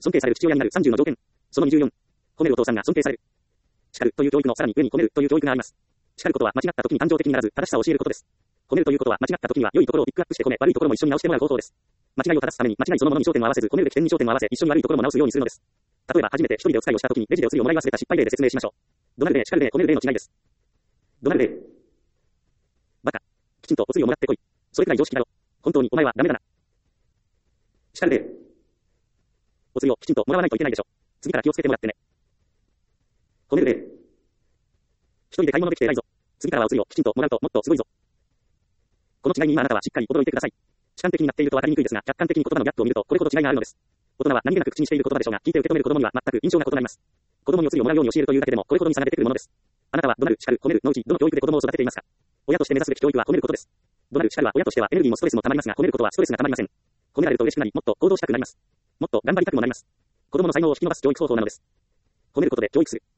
尊敬される父親になる30の条件。その24。褒めるお父さんが尊敬される。叱るという教育のさらに上に褒めるという教育があります。叱ることは間違った時に感情的にならず正しさを教えることです。褒めるということは間違った時には良いところをピックアップして褒め、悪いところも一緒に直してもらう方法です。間違いを正すために間違いそのものに焦点を合わせず、褒めるべき点に焦点を合わせ、一緒に悪いところも直すようにするのです。例えば初めて一人でお使いをした時にレジでお釣りをもらい忘れた失敗例で説明しましょう。怒鳴る例、叱る例、褒める例の違いです。怒鳴る例。バカ。きちんとお釣りをもらってこい。それくらい常識だろ。本当にお前はダメだな。叱る例。お釣りをきちんともらわないといけないでしょ。次から気をつけてもらってね。褒める例。一人で買い物できて偉いぞ。次からはお釣りをきちんともらうともっとすごいぞ。この違いに今あなたはしっかり驚いてください。主観的になっていると分かりにくいですが、客観的に言葉のギャップを見るとこれほど違いがあるのです。大人は何気なく口にしている言葉でしょうが、聞いて受け止める子供には全く印象が異なります。子供にお釣りをもらうように教えるというだけでもこれほどに差が出てくるものです。あなたは怒鳴る、叱る、褒めるのうちどの教育で子供を育てていますか？親として目指すべき教育は褒めることです。怒鳴る、叱るは親としてはエネルギーもストレスもたまりますが、褒めることはストレスがたまりません。褒められると嬉しくなり、もっと行動したくなります。もっと頑張りたくもなります。子供の才能を引き伸ばす教育方法なのです。褒めることで教育する。